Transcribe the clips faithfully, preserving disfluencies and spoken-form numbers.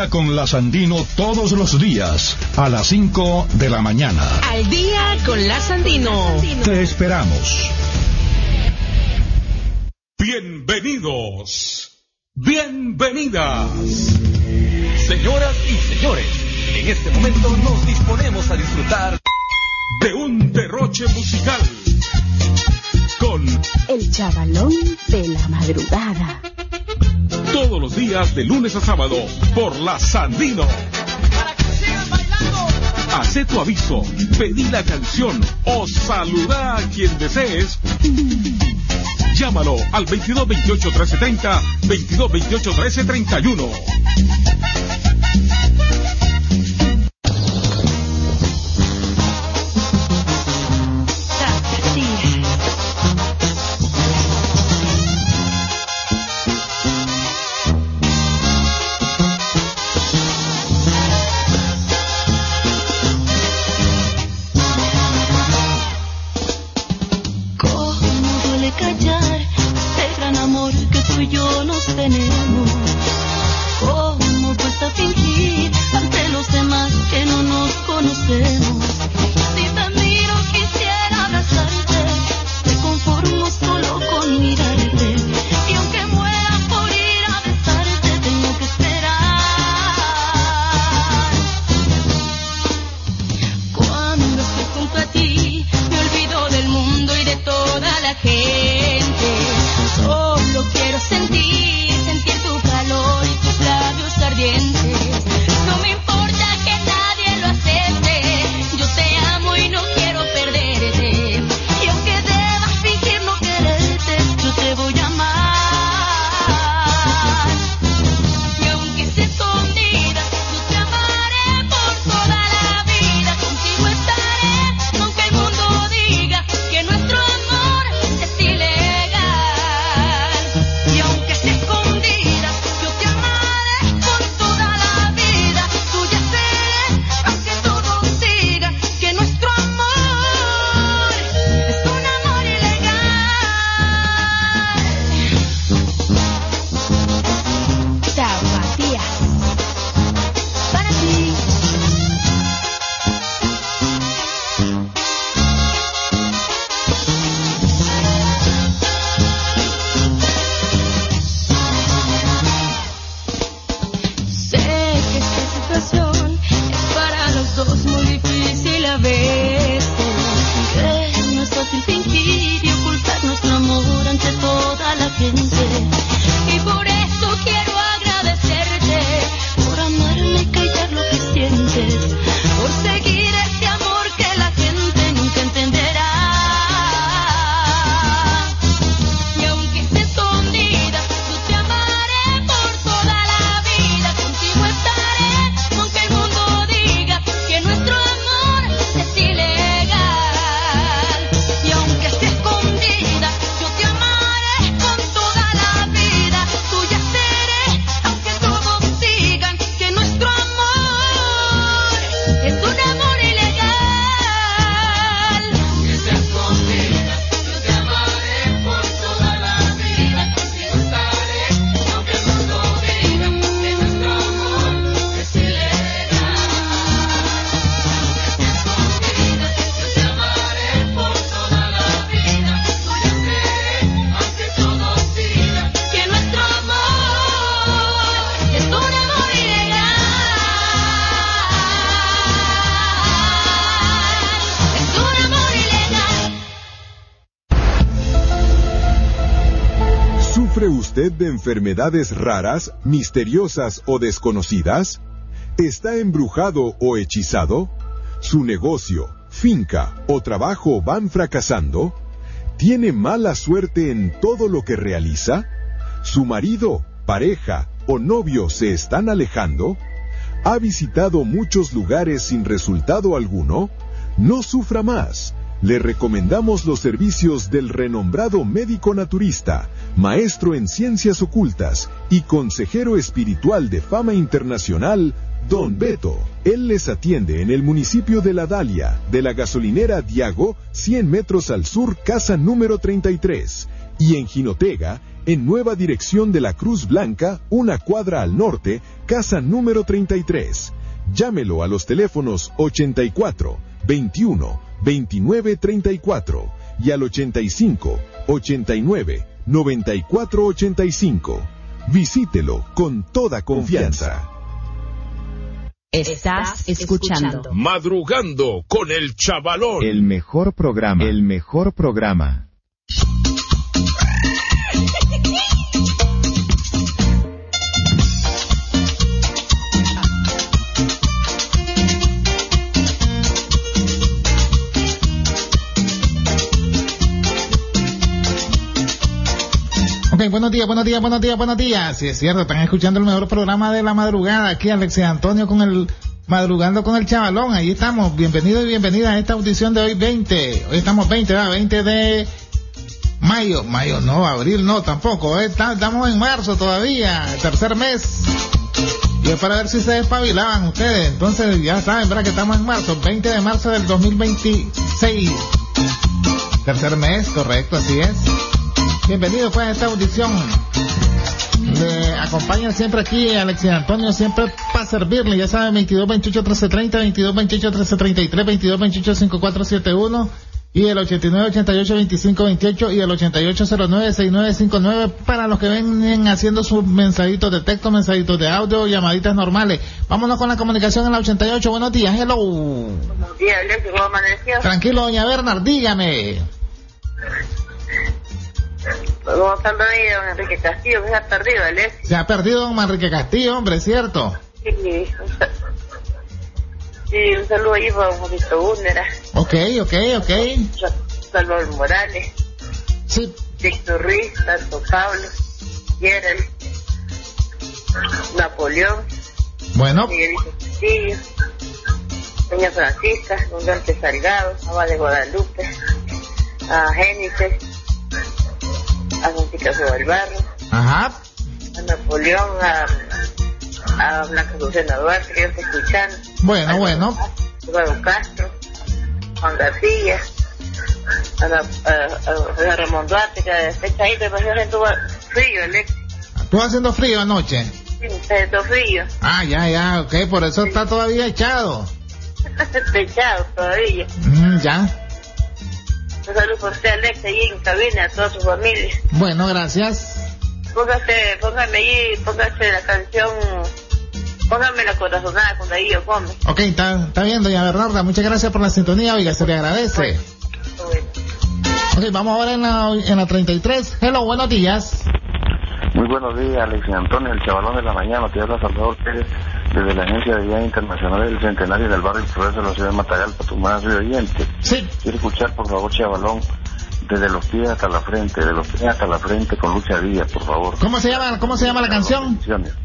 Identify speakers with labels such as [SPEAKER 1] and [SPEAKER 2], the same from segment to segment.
[SPEAKER 1] día con Lasandino todos los días a las cinco de la mañana.
[SPEAKER 2] Al día con Lasandino.
[SPEAKER 1] Te esperamos.
[SPEAKER 3] Bienvenidos. Bienvenidas. Señoras y señores, en este momento nos disponemos a disfrutar de un derroche musical con
[SPEAKER 4] el chavalón de la madrugada.
[SPEAKER 3] Todos los días de lunes a sábado por Lasandino.
[SPEAKER 5] Para que sigan bailando.
[SPEAKER 3] Hacé tu aviso, pedí la canción o saluda a quien desees. Llámalo al veintidós veintiocho trece treinta, veintidós veintiocho trece treinta y uno.
[SPEAKER 6] ¿Sufre usted de enfermedades raras, misteriosas o desconocidas? ¿Está embrujado o hechizado? ¿Su negocio, finca o trabajo van fracasando? ¿Tiene mala suerte en todo lo que realiza? ¿Su marido, pareja o novio se están alejando? ¿Ha visitado muchos lugares sin resultado alguno? No sufra más. Le recomendamos los servicios del renombrado médico naturista, maestro en ciencias ocultas y consejero espiritual de fama internacional, Don Beto. Él les atiende en el municipio de La Dalia, de la gasolinera Diago, cien metros al sur, casa número treinta y tres. Y en Jinotega, en nueva dirección de la Cruz Blanca, una cuadra al norte, casa número treinta y tres. Llámelo a los teléfonos ochenta y cuatro, veintiuno, veintinueve treinta y cuatro y al ochenta y cinco, ochenta y nueve, noventa y cuatro ochenta y cinco. Visítelo con toda confianza.
[SPEAKER 4] Estás escuchando
[SPEAKER 3] Madrugando con el Chavalón.
[SPEAKER 7] El mejor programa, el mejor programa.
[SPEAKER 8] Ok, buenos días, buenos días, buenos días, buenos días. Sí, es cierto, están escuchando el mejor programa de la madrugada. Aquí Alexis Antonio con el Madrugando con el Chavalón. Ahí estamos. Bienvenidos y bienvenidas a esta audición de hoy veinte. Hoy estamos veinte, ¿verdad? veinte de mayo. Mayo no, abril no, tampoco. ¿eh? Estamos en marzo todavía, tercer mes. Y es para ver si se despabilaban ustedes. Entonces ya saben, ¿verdad? Que estamos en marzo, veinte de marzo del dos mil veintiséis. Tercer mes, correcto, así es. Bienvenido pues a esta audición. Le acompaña siempre aquí Alexis Antonio, siempre para servirle. Ya saben, veintidós veintiocho trece treinta, veintidós veintiocho trece treinta y tres, veintidós veintiocho cincuenta y cuatro setenta y uno y el ochenta y nueve ochenta y ocho veinticinco veintiocho y el ochenta y ocho cero nueve sesenta y nueve cincuenta y nueve para los que ven haciendo sus mensajitos de texto, mensajitos de audio, llamaditas normales. Vámonos con la comunicación en la ochenta y ocho. Buenos días, hello.
[SPEAKER 9] Buenos días, Alexis, ¿cómo amaneció?
[SPEAKER 8] Tranquilo, doña Bernard, dígame.
[SPEAKER 9] ¿Cómo está el ahí, don Enrique Castillo? Que se ha perdido, Alexis.
[SPEAKER 8] Se ha perdido don Enrique Castillo, hombre, ¿cierto?
[SPEAKER 9] Sí, un, sal... sí, un saludo ahí para un poquito Búnera.
[SPEAKER 8] Ok, ok, ok.
[SPEAKER 9] Salvador Morales.
[SPEAKER 8] Sí.
[SPEAKER 9] Víctor Ruiz, Santo Pablo, Gerald, Napoleón.
[SPEAKER 8] Bueno.
[SPEAKER 9] Miguelito Castillo, doña Francisca, don Dante Salgado, Abad de Guadalupe, a Génice, a Don Picasso del Barrio,
[SPEAKER 8] ajá,
[SPEAKER 9] a Napoleón, a, a Blanca Lucena Duarte, que yo estoy escuchando.
[SPEAKER 8] Bueno,
[SPEAKER 9] a
[SPEAKER 8] bueno.
[SPEAKER 9] Eduardo Castro, Juan García, a, la, a, a, a Ramón Duarte, que está echadito, pero yo siento frío, Alexis.
[SPEAKER 8] ¿Estuvo haciendo frío anoche?
[SPEAKER 9] Sí, está siento frío.
[SPEAKER 8] Ah, ya, ya, ok, por eso sí. Está todavía echado.
[SPEAKER 9] Está echado todavía.
[SPEAKER 8] Mm, ya.
[SPEAKER 9] Un saludo por usted, Alex, ahí en cabina, a toda su familia.
[SPEAKER 8] Bueno, gracias.
[SPEAKER 9] Póngase, póngame ahí, póngase la canción, póngame la corazonada con Darío Gómez.
[SPEAKER 8] Ok, está, está bien, doña Bernarda, muchas gracias por la sintonía, oiga, se le agradece.
[SPEAKER 9] Bueno, bueno.
[SPEAKER 8] Ok, vamos ahora en la, en la treinta y tres. Hello, buenos días.
[SPEAKER 10] Muy buenos días, Alexis Antonio, el Chavalón de la mañana, te habla Salvador Pérez, desde la Agencia de Día Internacional del Centenario del Barrio Progreso de la ciudad de Matagalpa, tu más de oyente.
[SPEAKER 8] Sí.
[SPEAKER 10] Quiero escuchar, por favor, Chavalón, desde los pies hasta la frente, de los pies hasta la frente con Lucha Díaz, por favor.
[SPEAKER 8] ¿Cómo se llama, cómo se llama la canción?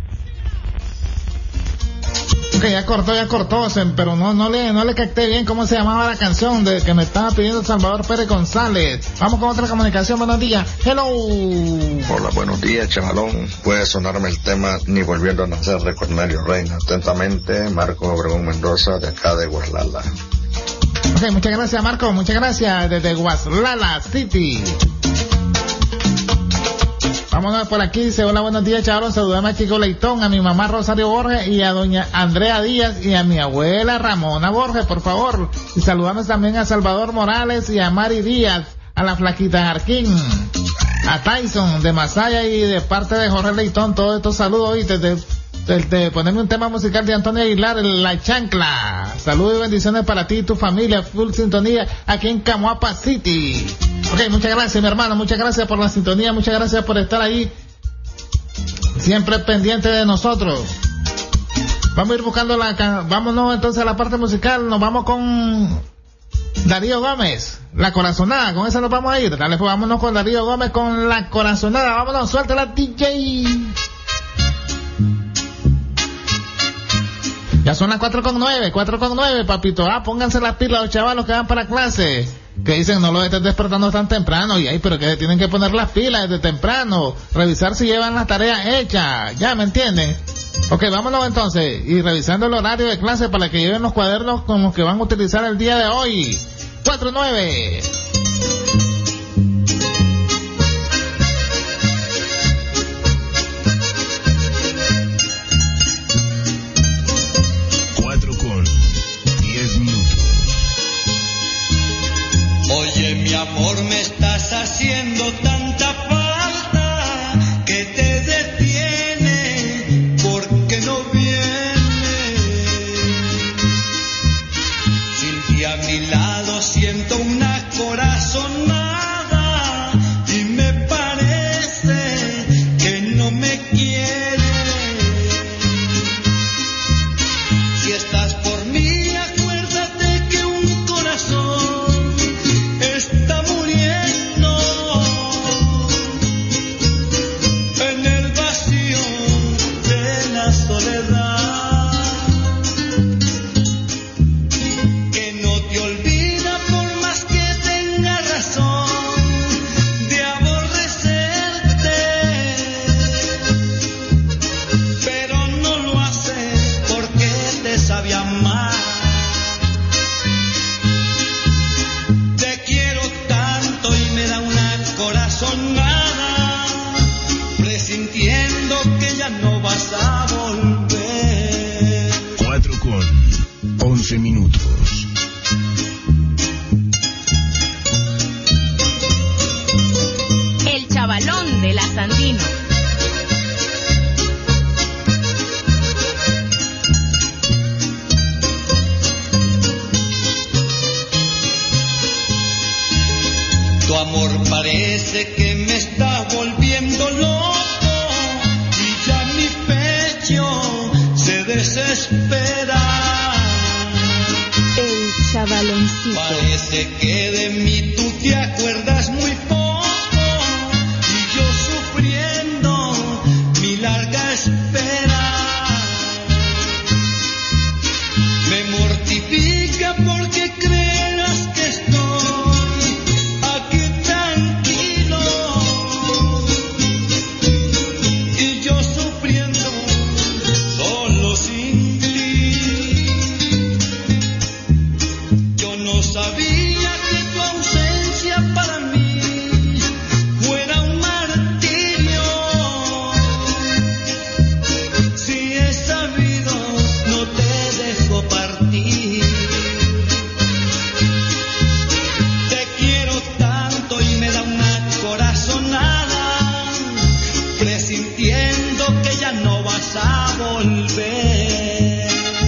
[SPEAKER 8] Ok, ya cortó, ya cortó, pero no, no le, no le capté bien cómo se llamaba la canción de que me estaba pidiendo Salvador Pérez González. Vamos con otra comunicación, buenos días. Hello.
[SPEAKER 11] Hola, buenos días, Chavalón. Puede sonarme el tema Ni volviendo a nacer de Cornelio Reina. Atentamente, Marco Obregón Mendoza, de acá de Guaslala.
[SPEAKER 8] Ok, muchas gracias, Marco, muchas gracias, desde Guaslala City. Vámonos por aquí, dice, hola, buenos días, chavos, saludame a Chico Leitón, a mi mamá Rosario Borges y a doña Andrea Díaz y a mi abuela Ramona Borges, por favor. Y saludamos también a Salvador Morales y a Mari Díaz, a la Flaquita Jarquín, a Tyson de Masaya y de parte de Jorge Leitón, todos estos saludos y desde de, de ponerme un tema musical de Antonio Aguilar, La Chancla. Saludos y bendiciones para ti y tu familia, full sintonía aquí en Camoapa City. Ok, muchas gracias, mi hermano, muchas gracias por la sintonía, muchas gracias por estar ahí, siempre pendiente de nosotros. Vamos a ir buscando la, vámonos entonces a la parte musical, nos vamos con Darío Gómez, La Corazonada, con esa nos vamos a ir, dale, pues vámonos con Darío Gómez con La Corazonada, vámonos, suéltala D J. Ya son las cuatro con nueve, cuatro con nueve, papito, ah, pónganse las pilas los chavalos que van para clase. Que dicen, no los estés despertando tan temprano, y ahí, pero que tienen que poner las pilas desde temprano, revisar si llevan las tareas hechas, ya, ¿me entienden? Ok, vámonos entonces, y revisando el horario de clase para que lleven los cuadernos con los que van a utilizar el día de hoy. cuatro nueve.
[SPEAKER 12] Oye, mi amor, me estás haciendo tanta falta que te detiene porque no vienes. Sin ti a mi lado siento una corazonada y me parece que no me quieres. Si estás por mí, acuérdate que un corazón está muriendo en el vacío de la soledad, que no te olvida por más que tenga razón de aborrecerte, pero no lo hace porque te sabe amar. Te quiero tanto y me da una corazonada, presintiendo que ya no vas a volver.
[SPEAKER 1] Cuatro con once minutos.
[SPEAKER 2] El chavalón de la Sandino.
[SPEAKER 12] Tu amor parece que me está volviendo loco y ya mi pecho se desespera.
[SPEAKER 4] El chavaloncito.
[SPEAKER 12] Parece que de mí tú te acuerdas muy poco y yo sufriendo mi larga espera. Me mortifica porque creas que estoy aquí tranquilo y yo sufriendo solo sin ti. Yo no sabía que tu ausencia para mí fuera un martirio. Si he sabido, no te dejo partir. Te quiero tanto y me da una corazonada, presintiendo que ya no vas a volver.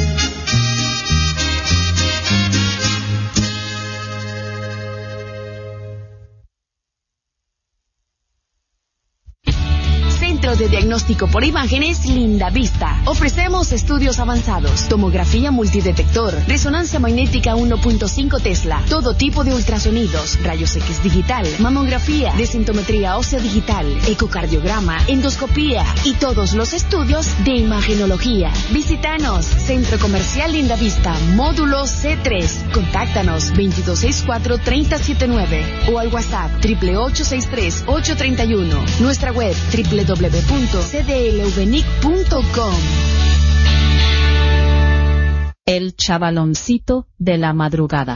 [SPEAKER 13] Centro de Diagnóstico por Imágenes Lindavista. Ofrecemos estudios avanzados, tomografía multidetector, resonancia magnética uno punto cinco Tesla, todo tipo de ultrasonidos, rayos X digital, mamografía, densitometría ósea digital, ecocardiograma, endoscopía y todos los estudios de imagenología. Visítanos, Centro Comercial Lindavista, módulo C tres. Contáctanos veintidós sesenta y cuatro, treinta setenta y nueve o al WhatsApp triple ocho seis tres, ocho tres uno. Nuestra web doble u doble u doble u punto c d l v n i c punto com.
[SPEAKER 4] El chavaloncito de la madrugada.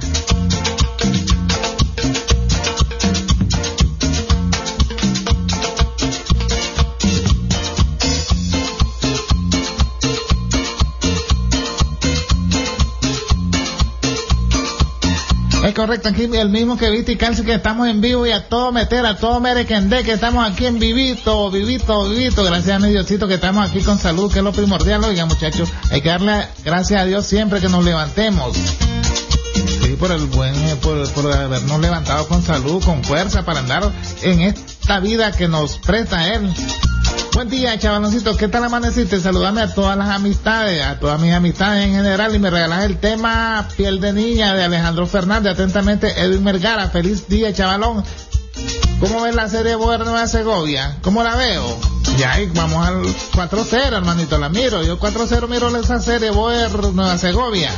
[SPEAKER 8] Es correcto, aquí el mismo que viste y calce que estamos en vivo y a todo meter, a todo merequendé, que estamos aquí en vivito, vivito, vivito, gracias a mi Diosito que estamos aquí con salud, que es lo primordial. Oiga, muchachos, hay que darle gracias a Dios siempre que nos levantemos. Sí, por el buen, por, por habernos levantado con salud, con fuerza para andar en esta vida que nos presta Él. Buen día, chavaloncito, ¿qué tal amaneciste? Saludame a todas las amistades, a todas mis amistades en general, y me regalas el tema Piel de Niña de Alejandro Fernández. Atentamente, Edwin Vergara. Feliz día, chavalón. ¿Cómo ves la serie Boer Nueva Segovia? ¿Cómo la veo? Ya, y vamos al cuatro cero, hermanito, la miro. Yo cuatro cero miro esa serie Boer Nueva Segovia.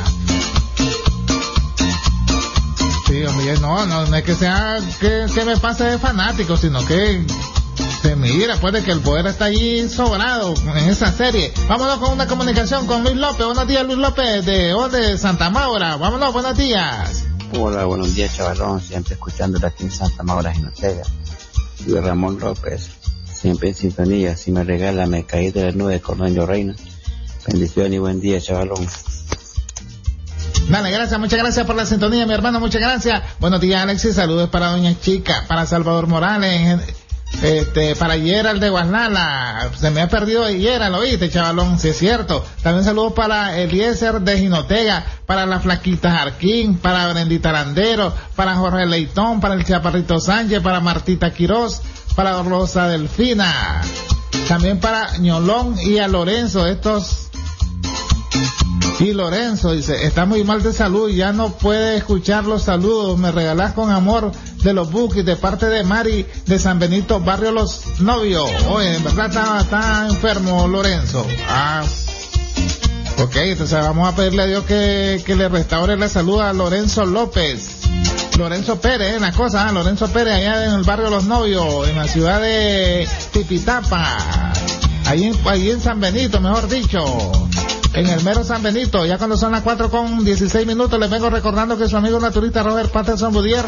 [SPEAKER 8] Sí, hombre, no, no, no es que sea que, que me pase de fanático, sino que se mira, puede que el poder está allí sobrado en esa serie. Vámonos con una comunicación con Luis López. Buenos días, Luis López, de, oh, de Santa Maura. Vámonos, buenos días.
[SPEAKER 14] Hola, buenos días, chavalón. Siempre escuchándote aquí en Santa Maura, Jinotega. Luis Ramón López, siempre en sintonía. Si me regala, me caí de la nube con Doña Reina. Bendición y buen día, chavalón.
[SPEAKER 8] Dale, gracias, muchas gracias por la sintonía, mi hermano, muchas gracias. Buenos días, Alexis, saludos para Doña Chica, para Salvador Morales, este, para Gerald de Guaslala. Se me ha perdido Gerald, ¿lo oíste, chavalón? Sí, es cierto. También saludos para Eliezer de Jinotega, para la Flaquita Jarquín, para Brendita Landero, para Jorge Leitón, para el Chaparrito Sánchez, para Martita Quirós, para Rosa Delfina. También para Ñolón y a Lorenzo, estos... Y Lorenzo dice, está muy mal de salud, ya no puede escuchar los saludos, me regalás con amor de los Bukis de parte de Mari de San Benito, barrio Los Novios. Oye, en verdad está, está enfermo Lorenzo. Ah, ok, entonces vamos a pedirle a Dios que, que le restaure la salud a Lorenzo López. Lorenzo Pérez, en la cosa, ¿eh? Lorenzo Pérez allá en el barrio Los Novios, en la ciudad de Tipitapa, ahí en, ahí en San Benito, mejor dicho. En el mero San Benito, ya cuando son las cuatro con dieciséis minutos, les vengo recordando que su amigo naturista Robert Patterson Budier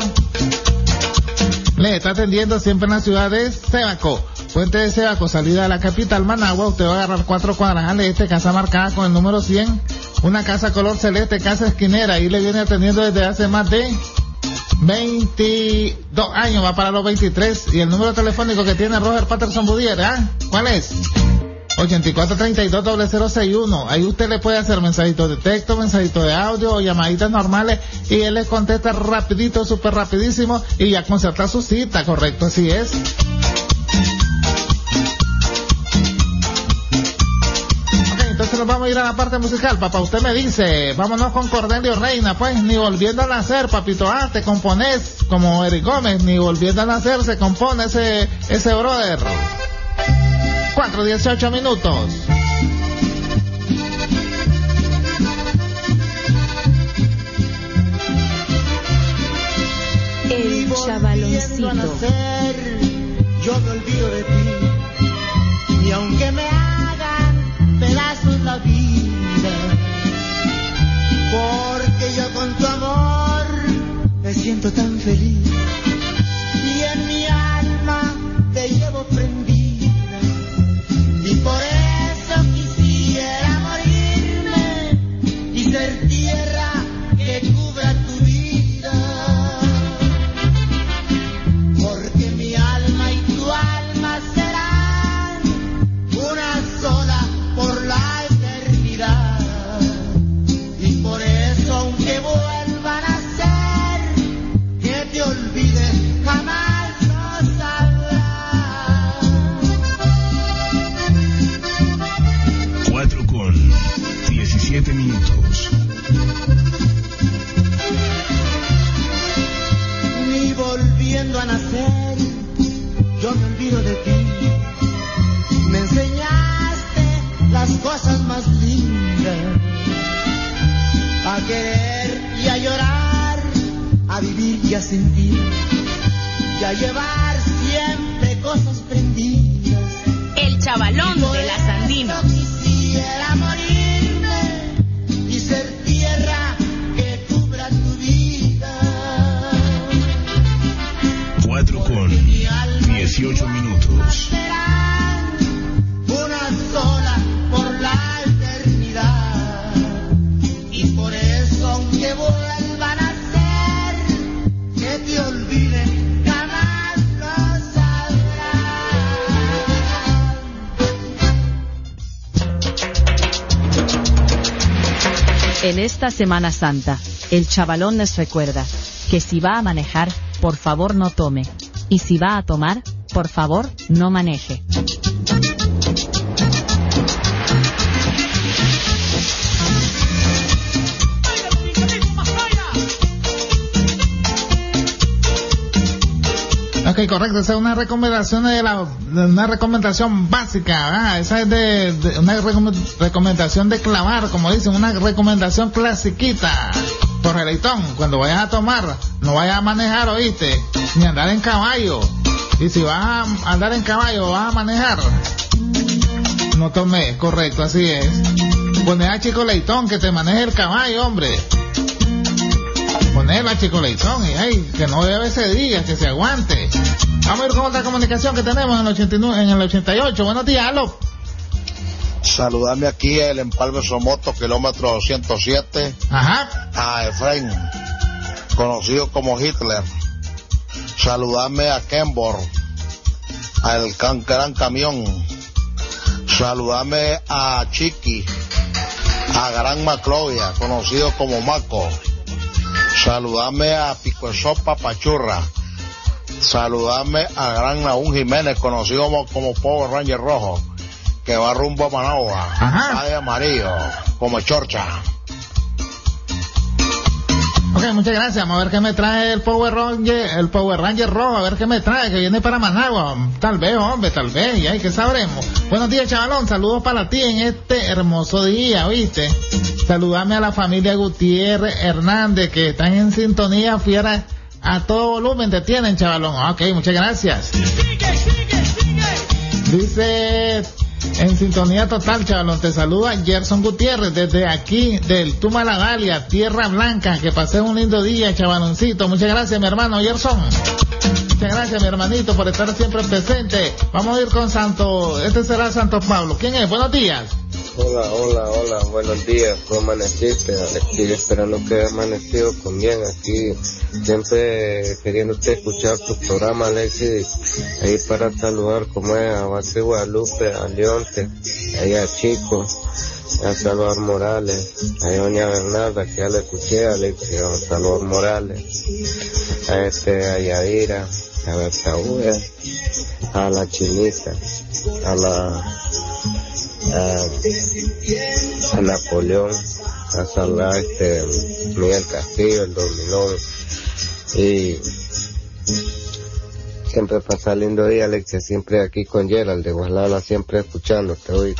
[SPEAKER 8] le está atendiendo siempre en la ciudad de Cebaco. Puente de Cebaco, salida de la capital Managua, usted va a agarrar cuatro cuadras al este, casa marcada con el número cien, una casa color celeste, casa esquinera, y le viene atendiendo desde hace más de veintidós años, va para los veintitrés, y el número telefónico que tiene Robert Patterson Budier, ¿ah? ¿Cuál es? ochenta y cuatro treinta y dos cero cero sesenta y uno. Ahí usted le puede hacer mensajitos de texto, mensajitos de audio o llamaditas normales y él les contesta rapidito, súper rapidísimo y ya concerta su cita, correcto, así es. Ok, entonces nos vamos a ir a la parte musical, papá. Usted me dice, vámonos con Cornelio Reina, pues, ni volviendo a nacer, papito, ah, te compones como Eric Gómez, ni volviendo a nacer se compone ese, ese brother. cuatro dieciocho minutos.
[SPEAKER 4] El Chavaloncito.
[SPEAKER 12] Yo me olvido de ti, y aunque me hagan pedazos la vida, porque yo con tu amor me siento tan feliz, y en mi alma te llevo prendida. Y por eso quisiera morirme y ser tierra que cubra tu vida. Porque mi alma y tu alma serán una sola por la eternidad. Y por eso aunque vuelvan a ser, que te olvides jamás no sabrás.
[SPEAKER 3] diecisiete minutos.
[SPEAKER 12] Ni volviendo a nacer, yo me olvido de ti. Me enseñaste las cosas más lindas, a querer y a llorar, a vivir y a sentir, y a llevar siempre cosas prendidas.
[SPEAKER 2] El chavalón de las andinas.
[SPEAKER 12] Quisiera morirme y ser tierra que cubra tu vida.
[SPEAKER 3] Cuatro con dieciocho minutos.
[SPEAKER 12] Una sola por la eternidad. Y por eso aunque vuelvan a ser, que te olviden jamás lo sabrán.
[SPEAKER 4] En esta Semana Santa, el chavalón les recuerda que si va a manejar, por favor no tome. Y si va a tomar, por favor no maneje.
[SPEAKER 8] Ok, correcto, esa es una recomendación de la, de una recomendación básica, ¿verdad? Esa es de, de una recomendación de clavar, como dicen, una recomendación clasiquita. Jorge Leitón, cuando vayas a tomar, no vayas a manejar, oíste, ni andar en caballo. Y si vas a andar en caballo, vas a manejar, no tomes, correcto, así es. Poné a Chico Leitón que te maneje el caballo, hombre. Ponerla a Chico Leitón y ay, que no bebe ese día, que se aguante. Vamos a ir con otra comunicación que tenemos en el, ochenta y nueve, en el ochenta y ocho. Buenos días, aló.
[SPEAKER 11] Saludame aquí el Empalme Somoto, kilómetro doscientos siete.
[SPEAKER 8] Ajá.
[SPEAKER 11] A Efraín, conocido como Hitler. Saludame a Kenbor, al can, gran camión. Saludame a Chiqui, a Gran Maclovia, conocido como Maco. Saludame a Pico de Sopa Pachurra. Saludame a Gran Naún Jiménez, conocido como, como Power Ranger Rojo, que va rumbo a Managua. Va de amarillo, como Chorcha.
[SPEAKER 8] Ok, muchas gracias. Vamos a ver qué me trae el Power Ranger, el Power Ranger Rojo, a ver qué me trae, que viene para Managua. Tal vez, hombre, tal vez, y ahí que sabremos. Buenos días, chavalón, saludos para ti en este hermoso día, ¿viste? Saludame a la familia Gutiérrez Hernández, que están en sintonía fiera a todo volumen, te tienen, chavalón. Ok, muchas gracias.
[SPEAKER 5] Sigue, sigue, sigue.
[SPEAKER 8] Dice... En sintonía total, chavalón, te saluda Gerson Gutiérrez desde aquí del Tumaladalia, Tierra Blanca. Que pases un lindo día, chavaloncito. Muchas gracias, mi hermano Gerson. Muchas gracias, mi hermanito, por estar siempre presente. Vamos a ir con Santo, este será Santo Pablo. ¿Quién es? Buenos días.
[SPEAKER 15] Hola, hola, hola, buenos días. ¿Cómo amaneciste? Estoy esperando que haya amanecido con bien aquí. Siempre queriéndote escuchar tu programa, Alexis. Ahí para saludar, como es, a Bate Guadalupe, a Leonte, ahí a Chico, a Salvador Morales, a doña Bernarda, que ya le escuché, a Alexis, a Salvador Morales, a este, a Yadira, a Berta Uve, a la Chinita, a la... A, a Napoleón, a saludar este Miguel Castillo, el Dominón, y siempre pasa lindo día, Alexia, siempre aquí con Gerald de Guaslala, siempre escuchándote hoy.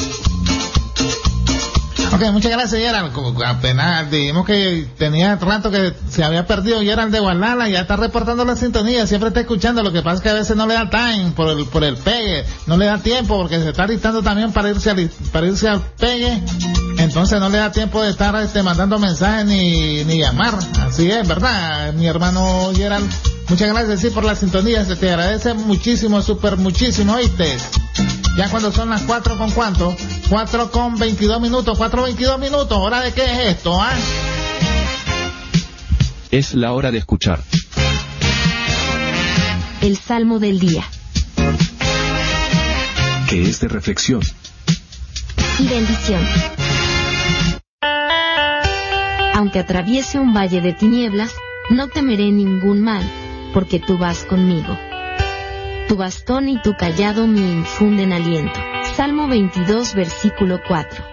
[SPEAKER 8] Ok, muchas gracias, Gerald. Apenas dijimos que tenía rato que se había perdido Gerald de Gualala, ya está reportando la sintonía, siempre está escuchando. Lo que pasa es que a veces no le da time por el por el pegue, no le da tiempo porque se está listando también para irse al, para irse al pegue, entonces no le da tiempo de estar este mandando mensajes ni, ni llamar. Así es, ¿verdad, mi hermano Gerald? Muchas gracias, sí, por la sintonía, se te agradece muchísimo, súper muchísimo, ¿oíste? Ya cuando son las cuatro con cuánto, cuatro con veintidós minutos, cuatro veintidós minutos, ¿hora de qué es esto, ah?
[SPEAKER 16] Es la hora de escuchar
[SPEAKER 13] el Salmo del Día,
[SPEAKER 16] que es de reflexión
[SPEAKER 13] y bendición. Aunque atraviese un valle de tinieblas, no temeré ningún mal, porque tú vas conmigo. Tu bastón y tu callado me infunden aliento. Salmo veintidós, versículo cuatro.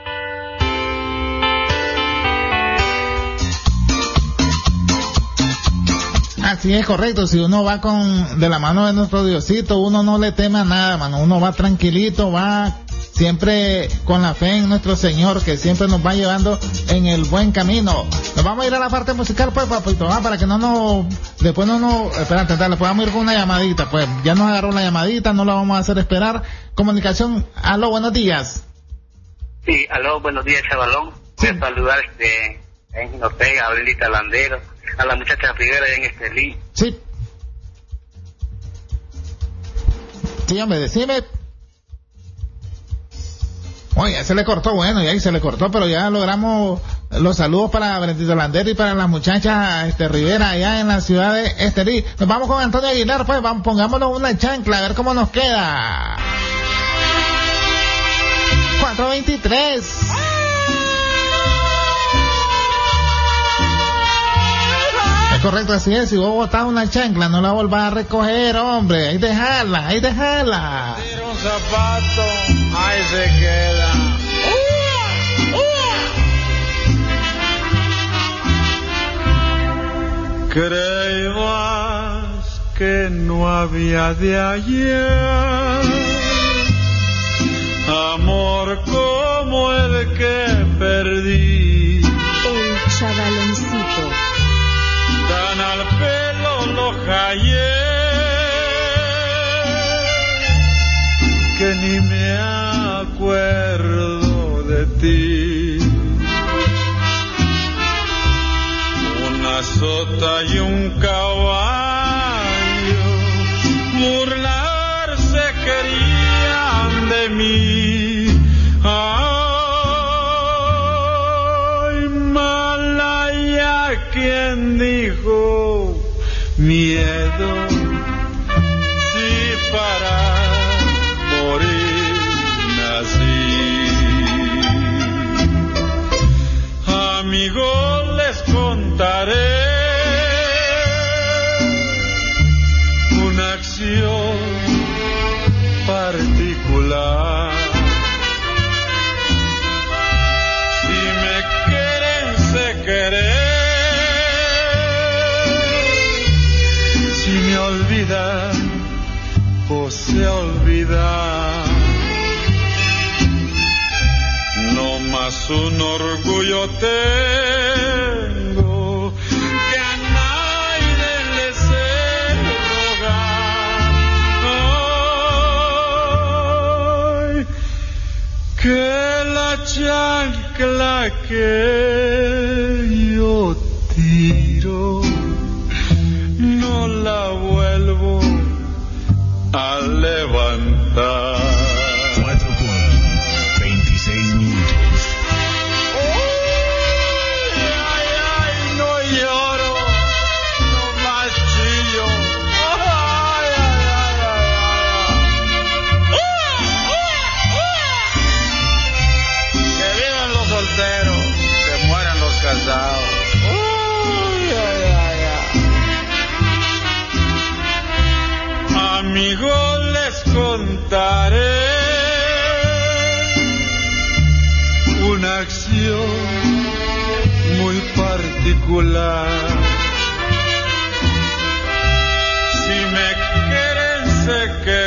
[SPEAKER 8] Así es, correcto. Si uno va con de la mano de nuestro Diosito, uno no le teme a nada, mano. Uno va tranquilito, va siempre con la fe en nuestro Señor, que siempre nos va llevando en el buen camino. Nos vamos a ir a la parte musical, pues, papito, ¿ah? Para que no nos... Después no nos... Espérate, dale, podamos ir con una llamadita, pues. Ya nos agarró la llamadita, no la vamos a hacer esperar. Comunicación, aló, buenos días.
[SPEAKER 17] Sí, aló, buenos días, chavalón.
[SPEAKER 8] Sí.
[SPEAKER 17] Voy a saludar este, en Ortega, a Aurelita Landero, a la muchacha Rivera en Estelí.
[SPEAKER 8] Sí. Sí, hombre, decime... Oye, se le cortó, bueno, y ahí se le cortó, pero ya logramos los saludos para Brendito Landero y para las muchachas este, Rivera allá en la ciudad de Estelí. Nos vamos con Antonio Aguilar, pues, vamos, pongámonos una chancla, a ver cómo nos queda. cuatro veintitrés. Es correcto, así es, si vos botás una chancla, no la volvás a recoger, hombre, ahí dejala, ahí dejala.
[SPEAKER 18] Tira un zapato, ahí se queda. Creías que no había de ayer amor como el que perdí.
[SPEAKER 13] El chavaloncito.
[SPEAKER 18] Tan al pelo lo hallé que ni me acuerdo de ti. Una sota y un caballo burlarse querían de mí. Ah, nacido, si para morir nací. Amigos, les contaré una acción particular. Si me quieren, se querer. Si me olvidan, pues se olvidan. No más un orgullo tengo que a nadie le sé rogar. Ay, que la chancla que yo tiro no la vuelvo a levantar. Amigos, les contaré una acción muy particular. Si me quieren, se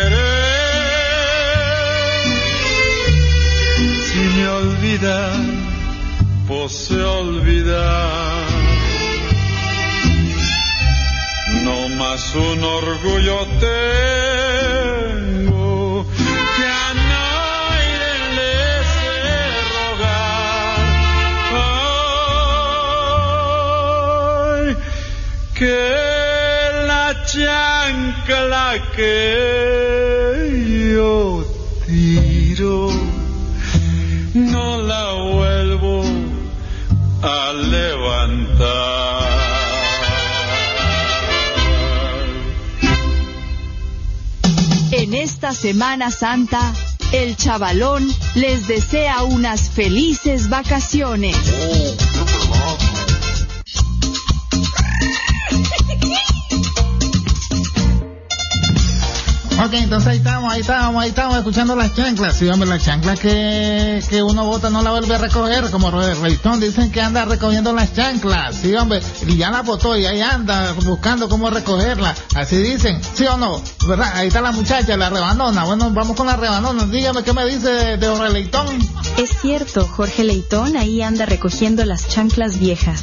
[SPEAKER 18] querer. Si me olvidan, pues se olvidan. No más un orgullo tengo que a nadie le sé rogar. Ay, que la chancla que yo tiro no la vuelvo a levantar.
[SPEAKER 13] En esta Semana Santa, el Chavalón les desea unas felices vacaciones.
[SPEAKER 8] Ok, entonces ahí estamos, ahí estamos, ahí estamos escuchando las chanclas. Sí, hombre, las chanclas que, que uno bota no la vuelve a recoger, como Reytón dicen que anda recogiendo las chanclas. Sí, hombre, y ya la botó y ahí anda buscando cómo recogerla. Así dicen, ¿sí o no? ¿Verdad? Ahí está la muchacha, la rebanona. Bueno, vamos con la rebanona. Dígame qué me dice de, de Jorge Leitón.
[SPEAKER 4] Es cierto, Jorge Leitón ahí anda recogiendo las chanclas viejas.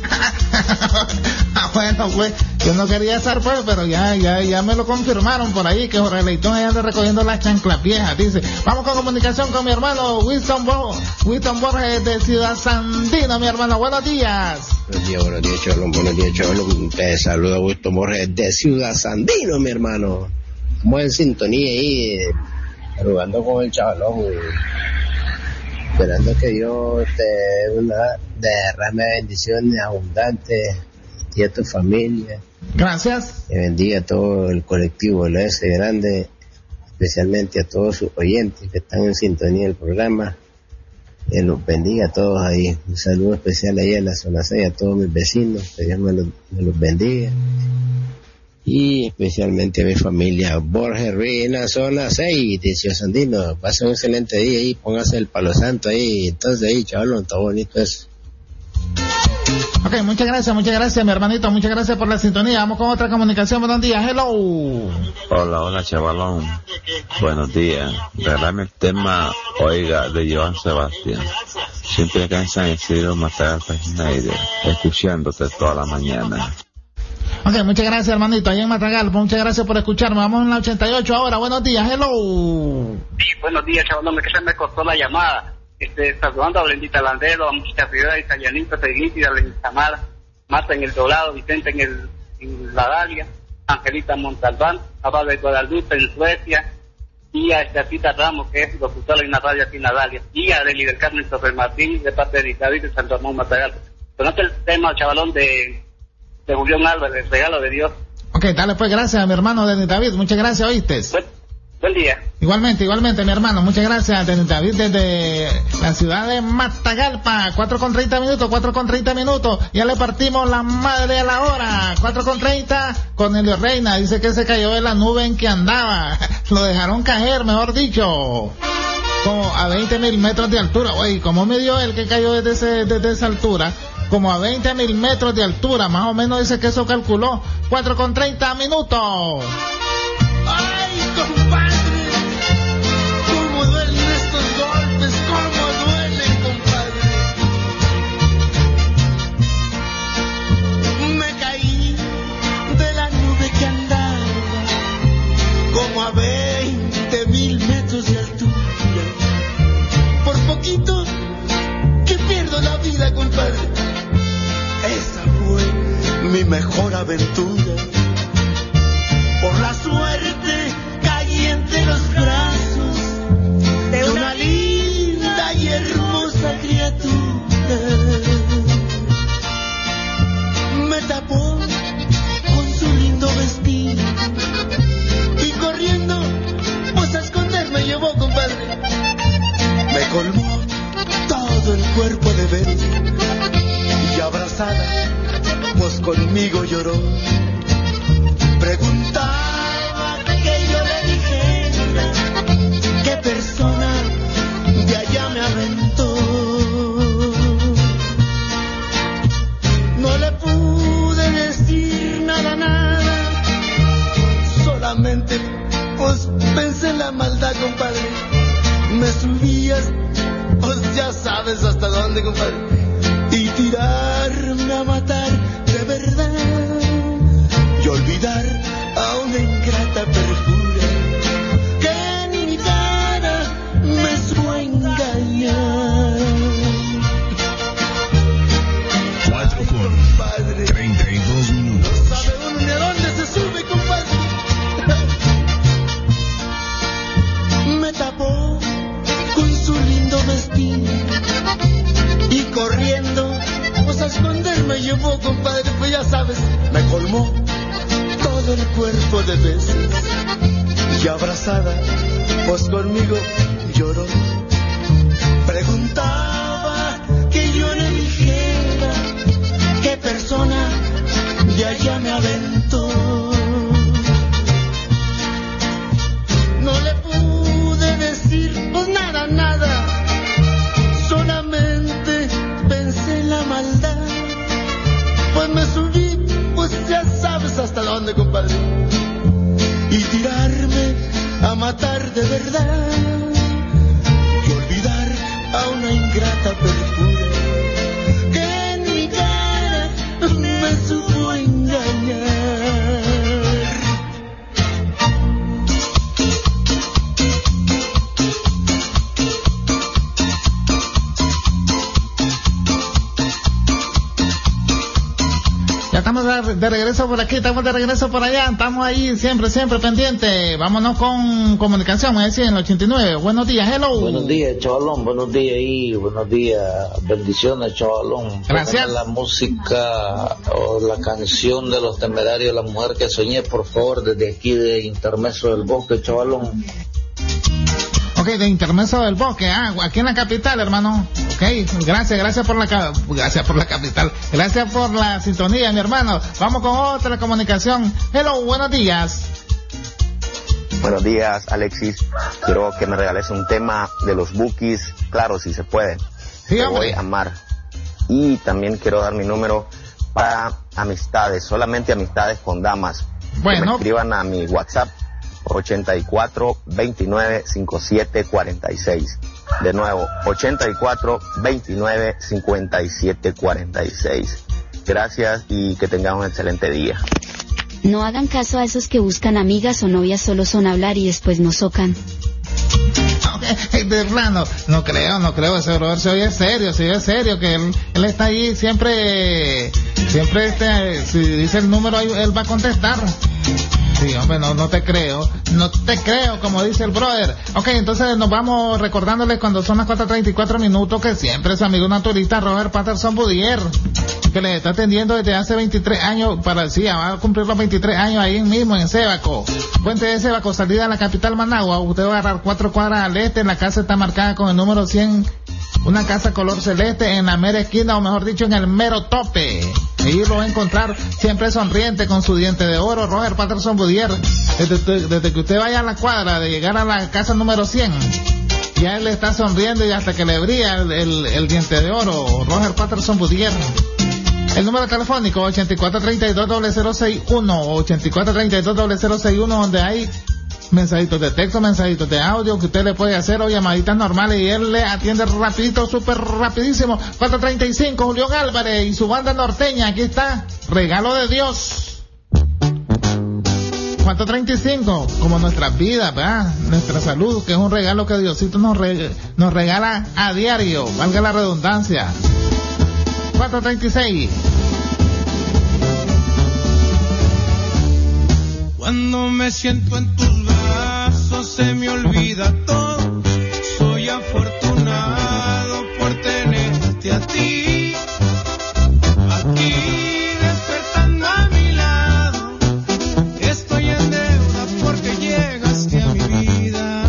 [SPEAKER 8] Ah, bueno, pues yo no quería estar pues, pero ya, ya, ya me lo confirmaron por ahí que Jorge Leitón ahí anda recogiendo las chanclas viejas, dice. Vamos con comunicación con mi hermano Winston Borges, Winston Borges de Ciudad Sandino, mi hermano. Buenos días.
[SPEAKER 19] Buenos días, buenos días, Cholón, buenos días, Cholón. Te saluda Winston Borges de Ciudad Sandino, mi hermano. Como en sintonía ahí, jugando con el chavalón. Esperando que Dios te dé una derrame de bendiciones abundantes y a tu familia.
[SPEAKER 8] Gracias.
[SPEAKER 19] Que bendiga a todo el colectivo de la S Grande, especialmente a todos sus oyentes que están en sintonía del programa. Que los bendiga a todos ahí. Un saludo especial ahí en la zona seis, a todos mis vecinos. Que Dios me los, me los bendiga. Y especialmente a mi familia Borges Ruiz en la zona seis de Ciudad Sandino. Pasen un excelente día ahí, póngase el palo santo ahí, entonces ahí, chavalón, está bonito eso.
[SPEAKER 8] Ok, muchas gracias, muchas gracias, mi hermanito, muchas gracias por la sintonía. Vamos con otra comunicación. Buenos días, hello.
[SPEAKER 20] Hola, hola, chavalón. Buenos días. Regálame el tema, oiga, de Joan Sebastián. Siempre acá en San Isidro, Matagal, Schneider, escuchándote toda la mañana.
[SPEAKER 8] Ok, muchas gracias, hermanito, ahí en Matagal. Muchas gracias por escucharme. Vamos en la ochenta y ocho ahora. Buenos días, hello.
[SPEAKER 17] Sí, buenos días, chavalón, que se me cortó la llamada. Este, saludando a Brendita Landero, a Música Figueroa, Italianita, Teguítida, Lentamara, Marta en el Dorado, Vicente en, el, en la Dalia, Angelita Montalbán, Abad de Guadalupe en Suecia, y a Estacita Ramos, que es locutora en la radio aquí en la Dalia, y a Adeli del Carmen Torres Martín, de parte de David de Santo Ramón Matagal. Conoce el tema, chavalón, de, de Julián Álvarez, Regalo de Dios.
[SPEAKER 8] Ok, Ok, dale pues, gracias, mi hermano Denis David, muchas gracias, ¿oíste?
[SPEAKER 17] Buen, buen día.
[SPEAKER 8] Igualmente, igualmente, mi hermano, muchas gracias, Denis David, desde la ciudad de Matagalpa, cuatro con treinta minutos, cuatro con treinta minutos, ya le partimos la madre a la hora, cuatro con treinta, Cornelio Reina, dice que se cayó de la nube en que andaba, lo dejaron caer, mejor dicho, como a veinte mil metros de altura. Oye, ¿cómo me dio el que cayó desde, ese, desde esa altura? Como a veinte mil metros de altura, más o menos dice que eso calculó, cuatro con treinta minutos.
[SPEAKER 12] Ay, compadre, cómo duelen estos golpes, cómo duelen, compadre. Me caí de la nube que andaba, como a veinte mil metros de altura. Por poquito que pierdo la vida, compadre. Esa fue mi mejor aventura. Por la suerte caí entre los brazos de una linda y hermosa criatura. Me tapó con su lindo vestido y corriendo, pues a esconder me llevó, compadre. Me colmó todo el cuerpo de besos y abrazada, pues conmigo lloró. Preguntaba que yo le dijera qué persona de allá me aventó. No le pude decir nada, nada, solamente pues pensé en la maldad, compadre. Me subías, pues ya sabes hasta dónde, compadre, y tirarme a matar de verdad y olvidar a una ingrata perjura que ni mi cara me supo engañar.
[SPEAKER 1] Cuatro con treinta y dos minutos.
[SPEAKER 12] No sabe uno ni a dónde se sube, compadre. Me tapó con su lindo vestido y corriendo, pues a esconder me llevó, compadre, pues ya sabes, me colmó todo el cuerpo de besos y abrazada, pues conmigo lloró. Preguntaba que yo le dijera qué persona de allá me aventó. No le pude decir pues nada, nada, solamente pensé en la maldad, pues me subí, pues ya sabes hasta dónde, compadre, y tirarme a matar de verdad y olvidar a una ingrata perjura que en mi cara me supo engañar.
[SPEAKER 8] Estamos de, de regreso por aquí, estamos de regreso por allá, estamos ahí siempre, siempre pendientes. Vámonos con comunicación, me decía en el ochenta y nueve. Buenos días, hello.
[SPEAKER 21] Buenos días, chavalón, buenos días y buenos días, bendiciones, chavalón.
[SPEAKER 8] Gracias.
[SPEAKER 21] Póngame la música o la canción de Los Temerarios, La Mujer que Soñé, por favor, desde aquí de Intermeso del Bosque, chavalón.
[SPEAKER 8] Ok, de Intermeso del Bosque, ah, aquí en la capital, hermano. Ok, gracias, gracias por la gracias por la capital, gracias por la sintonía, mi hermano. Vamos con otra comunicación. Hello, buenos días.
[SPEAKER 22] Buenos días, Alexis. Quiero que me regales un tema de los Bukis, claro, si se puede.
[SPEAKER 8] Sí,
[SPEAKER 22] Te
[SPEAKER 8] hombre.
[SPEAKER 22] voy a amar. Y también quiero dar mi número para amistades, solamente amistades con damas.
[SPEAKER 8] Bueno.
[SPEAKER 22] Que me escriban a mi WhatsApp ochenta y cuatro veintinueve cincuenta y siete cuarenta y seis. De nuevo, ochenta y cuatro veintinueve cincuenta y siete cuarenta y seis. Gracias y que tengan un excelente día.
[SPEAKER 23] No hagan caso a esos que buscan amigas o novias, solo son hablar y después nos socan.
[SPEAKER 8] De plano, no creo, no creo, ese brother se oye serio, se oye serio, que él, él está ahí siempre, siempre este, si dice el número, él va a contestar. Sí, hombre, no, no te creo, no te creo, como dice el brother. Ok, entonces nos vamos recordándoles cuando son las cuatro treinta y cuatro minutos que siempre su amigo naturista Robert Patterson Boudier que les está atendiendo desde hace veintitrés años, para sí, va a cumplir los veintitrés años ahí mismo en Sébaco. Puente de Sébaco, salida a la capital Managua. Usted va a agarrar cuatro cuadras al este, la casa está marcada con el número cien, una casa color celeste en la mera esquina, o mejor dicho, en el mero tope. Ahí lo va a encontrar siempre sonriente con su diente de oro, Roger Patterson Budier. Desde, desde que usted vaya a la cuadra, de llegar a la casa número cien, ya él está sonriendo y hasta que le brilla el, el, el diente de oro, Roger Patterson Budier. El número telefónico ochenta y cuatro treinta y dos cero cero seis uno, ochenta y cuatro treinta y dos cero cero seis uno, donde hay mensajitos de texto, mensajitos de audio que usted le puede hacer o llamaditas normales y él le atiende rapidito, súper rapidísimo. cuatro treinta y cinco, Julián Álvarez y su banda norteña. Aquí está, regalo de Dios. cuatro treinta y cinco, como nuestras vidas, ¿verdad? Nuestra salud, que es un regalo que Diosito nos, reg- nos regala a diario, valga la redundancia. cuatro treinta y seis.
[SPEAKER 5] Cuando me siento en tus brazos se me olvida todo. Soy afortunado por tenerte a ti. Aquí despertando a mi lado. Estoy en deuda porque llegaste a mi vida.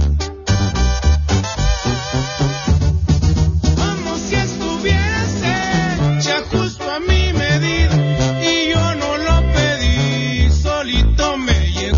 [SPEAKER 5] Como si estuvieras hecha justo a mi medida. Y yo no lo pedí, solito me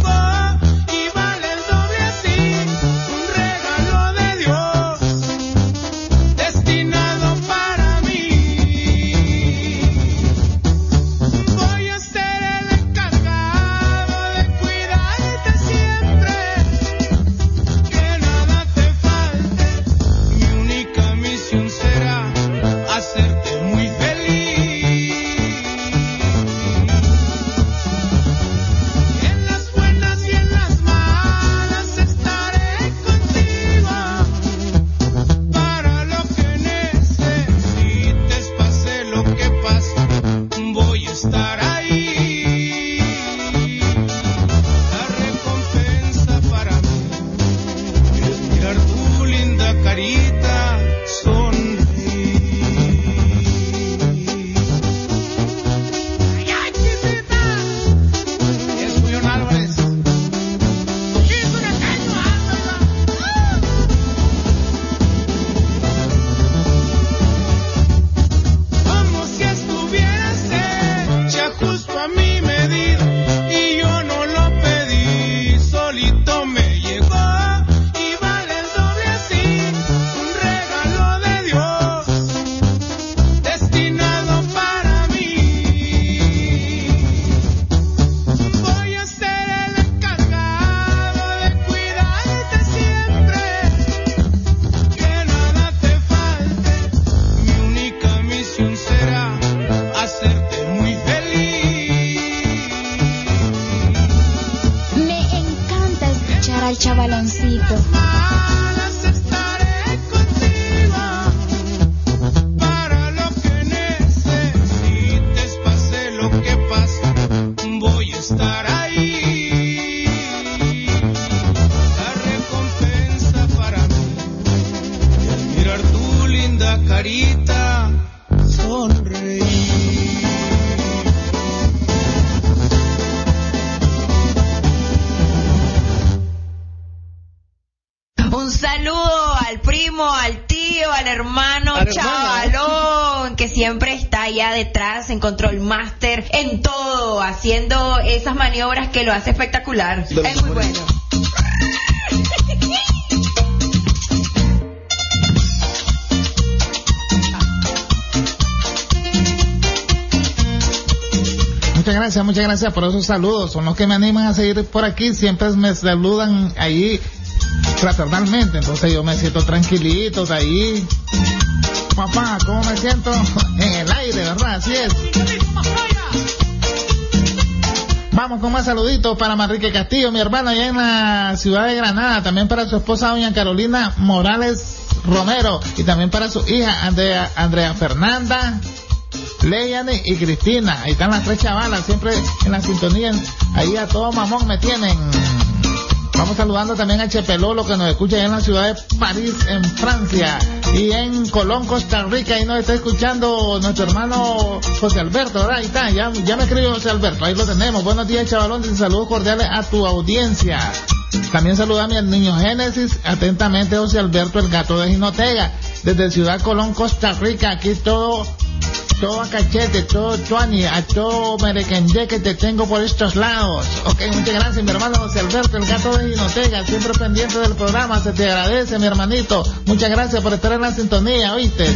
[SPEAKER 2] en Control Master, en todo, haciendo esas maniobras que lo hace espectacular. Es muy bueno.
[SPEAKER 8] Muchas gracias, muchas gracias por esos saludos. Son los que me animan a seguir por aquí. Siempre me saludan ahí fraternalmente. Entonces yo me siento tranquilito de ahí. Papá, ¿cómo me siento? En el aire, ¿verdad? Así es. Vamos con más saluditos para Manrique Castillo, mi hermano allá en la ciudad de Granada. También para su esposa, doña Carolina Morales Romero. Y también para su hija, Andrea, Andrea Fernanda, Leyane y Cristina. Ahí están las tres chavalas, siempre en la sintonía. Ahí a todo mamón me tienen. Vamos Estamos saludando también a Chepelolo, que nos escucha allá en la ciudad de París, en Francia, y en Colón, Costa Rica, y nos está escuchando nuestro hermano José Alberto, ¿verdad? Ahí está, ya, ya me escribió José Alberto, ahí lo tenemos. Buenos días, chavalón, y saludos cordiales a tu audiencia. También saludame al niño Génesis, atentamente José Alberto, el gato de Jinotega, desde Ciudad Colón, Costa Rica. Aquí todo, todo a cachete, todo tuani, a todo merequenye que te tengo por estos lados. Ok, muchas gracias, mi hermano José Alberto, el gato de Jinotega, siempre pendiente del programa, se te agradece, mi hermanito. Muchas gracias por estar en la sintonía, ¿oíste?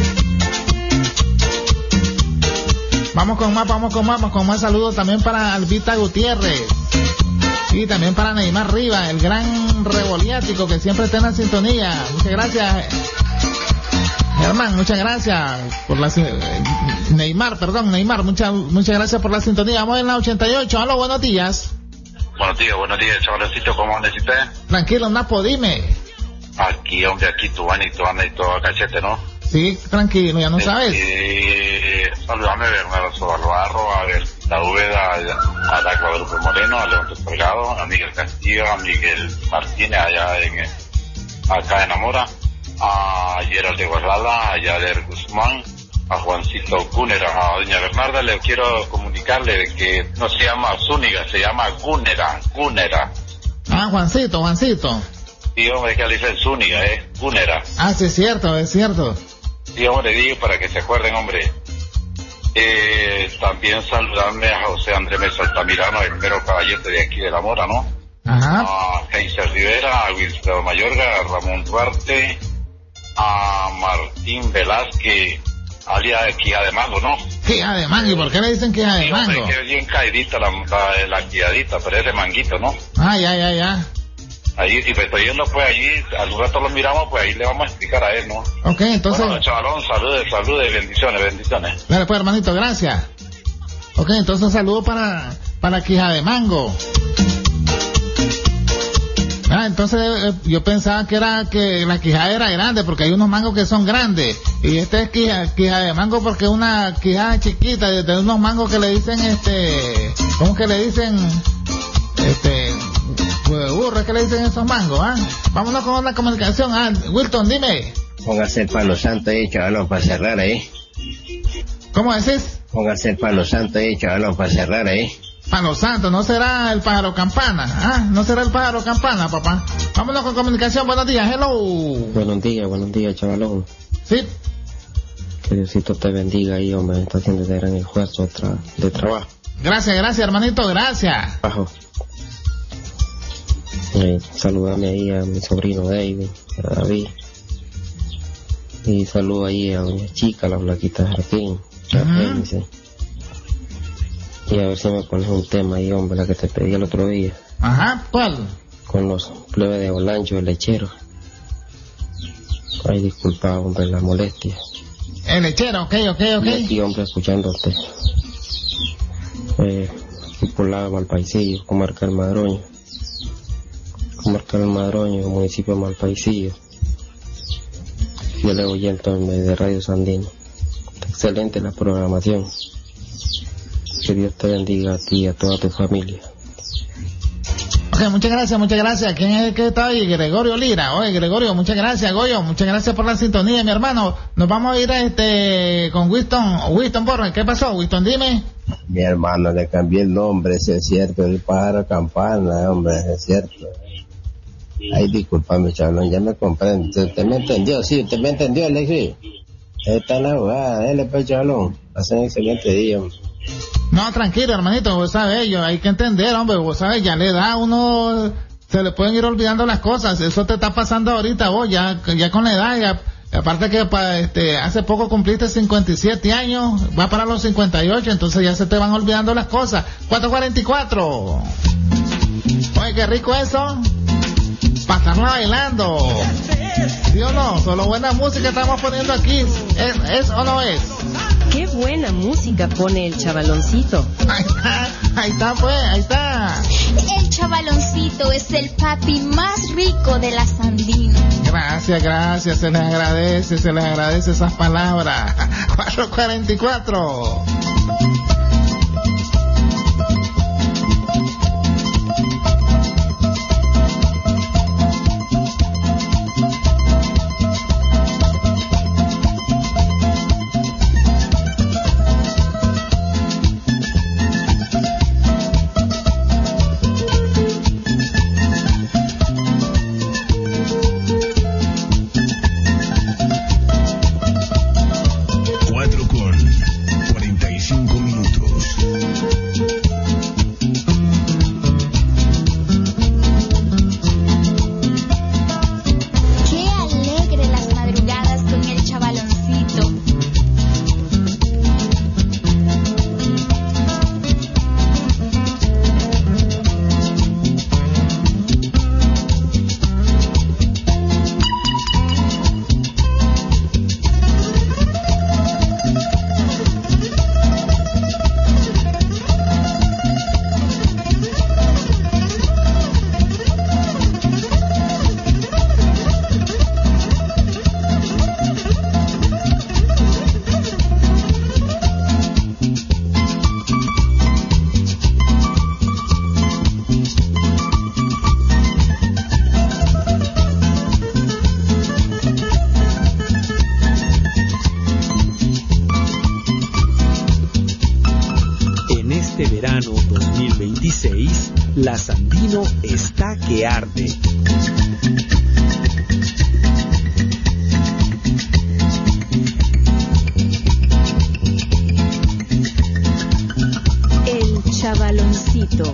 [SPEAKER 8] Vamos con más, vamos con más, vamos con más saludos también para Albita Gutiérrez. Y también para Neymar Riva, el gran revoliático que siempre está en la sintonía. Muchas gracias, Germán, muchas gracias por la Neymar, perdón, Neymar, muchas muchas gracias por la sintonía. Vamos en la ochenta y ocho. Hola, buenos días.
[SPEAKER 6] Buenos días, buenos días, chavaloncito, ¿cómo andas usted?
[SPEAKER 8] Tranquilo, Napo, dime.
[SPEAKER 6] Aquí, hombre, aquí tu van y tu anda y todo a cachete, ¿no?
[SPEAKER 8] Sí, tranquilo, ya no sabes.
[SPEAKER 6] Eh, saludame a Bernardo Sobalbarro, a Berta Úbeda, a, a la Guadalupe Moreno, a León Delgado, a Miguel Castillo, a Miguel Martínez, allá en, acá en Amora, a Gerald de Guardala, a Yader Guzmán, a Juancito Cúnera, a doña Bernarda. Le quiero comunicarle que no se llama Zúñiga, se llama Cúnera, Cúnera.
[SPEAKER 8] Ah, Juancito, Juancito.
[SPEAKER 6] Sí, hombre, que le dicen Zúñiga, eh, Cúnera.
[SPEAKER 8] Ah, sí, es cierto, es cierto.
[SPEAKER 6] Sí, hombre, digo para que se acuerden, hombre. Eh, también saludarme a José Andrés Mesa Altamirano, el mero caballete de aquí de La Mora, ¿no?
[SPEAKER 8] Ajá.
[SPEAKER 6] A Keiser Rivera, a Wilfredo Mayorga, a Ramón Duarte, a Martín Velázquez, alias Quija de Mango, ¿no?
[SPEAKER 8] Quija de Mango, ¿y por qué le dicen Quija de
[SPEAKER 6] Sí,
[SPEAKER 8] Mango?
[SPEAKER 6] hombre, que es bien caidita la, la, la quijadita, pero es de manguito, ¿no?
[SPEAKER 8] Ah, ya, ya, ya.
[SPEAKER 6] Ahí, si me estoy yendo, pues allí, al rato lo miramos, pues ahí le vamos a explicar a él, ¿no?
[SPEAKER 8] Ok, entonces...
[SPEAKER 6] Bueno, chavalón, saludes, saludes, bendiciones, bendiciones.
[SPEAKER 8] Dale, pues, hermanito, gracias. Ok, entonces saludo para, para Quija de Mango. Ah, entonces eh, yo pensaba que era que la quijada era grande, porque hay unos mangos que son grandes, y este es quija, quija de mango porque es una quijada chiquita, de, de unos mangos que le dicen, este, ¿cómo que le dicen? Este, pues, burro, ¿qué le dicen esos mangos, ah? Vámonos con la comunicación, ah, Wilton, dime.
[SPEAKER 19] Póngase el palo santo ahí, chavalón, para cerrar ahí.
[SPEAKER 8] ¿Cómo decís?
[SPEAKER 19] Póngase el palo santo ahí, chavalón, para cerrar ahí.
[SPEAKER 8] Palo santo, ¿no será el pájaro campana? ¿Ah? ¿No será el pájaro campana, papá? Vámonos con comunicación, buenos días, hello.
[SPEAKER 7] Buenos días, buenos días, chavalón.
[SPEAKER 8] Sí.
[SPEAKER 7] Que Diosito te bendiga ahí, hombre, está haciendo de gran esfuerzo de, tra de trabajo.
[SPEAKER 8] Gracias, gracias, hermanito, gracias.
[SPEAKER 7] Bajo. Eh, saludame ahí a mi sobrino David, a David. Y saludo ahí a doña Chica, la Blanquita Jardín. Uh-huh. Y a ver si me pones un tema ahí, hombre, la que te pedí el otro día.
[SPEAKER 8] Ajá, ¿cuál?
[SPEAKER 7] Con los plebes de Olancho, el lechero. Ay, disculpa, hombre, la molestia.
[SPEAKER 8] El lechero, ok, ok, ok.
[SPEAKER 7] Y aquí, hombre, escuchándote. Eh, aquí por lado de Malpaisillo, comarca del Madroño. Comarca del Madroño, municipio de Malpaisillo. Yo le oí entonces de Radio Sandino. Excelente la programación. Que Dios te bendiga a ti y a toda tu familia.
[SPEAKER 8] Ok, muchas gracias, muchas gracias. ¿Quién es el que está ahí? Gregorio Lira. Oye, Gregorio, muchas gracias, Goyo. Muchas gracias por la sintonía, mi hermano. Nos vamos a ir a este con Winston. Winston Borges, ¿qué pasó? Winston, dime.
[SPEAKER 19] Mi hermano, le cambié el nombre, ese es cierto. El pájaro campana, hombre, es cierto. Ay, discúlpame, chavalón, ya me comprendo. ¿Usted me entendió? Sí, usted me entendió, Alexis. Está en la jugada, dale, pues, chavalón. Pasen un excelente día, hombre.
[SPEAKER 8] No, tranquilo, hermanito, vos sabés, yo, hay que entender, hombre, vos sabés, ya le da a uno, se le pueden ir olvidando las cosas, eso te está pasando ahorita, vos, ya, ya con la edad, ya, aparte que pa, este, hace poco cumpliste cincuenta y siete años, va para los cincuenta y ocho, entonces ya se te van olvidando las cosas. cuatro cuarenta y cuatro. Oye, qué rico eso, para estarla bailando. ¿Sí o no? Solo buena música estamos poniendo aquí, ¿es, es o no es?
[SPEAKER 4] Qué buena música pone el chavaloncito.
[SPEAKER 8] Ahí está, ahí está pues, ahí está.
[SPEAKER 9] El chavaloncito es el papi más rico de la Sandina.
[SPEAKER 8] Gracias, gracias, se les agradece, se les agradece esas palabras. cuatro cuarenta y cuatro.
[SPEAKER 3] tarde.
[SPEAKER 4] El Chavaloncito.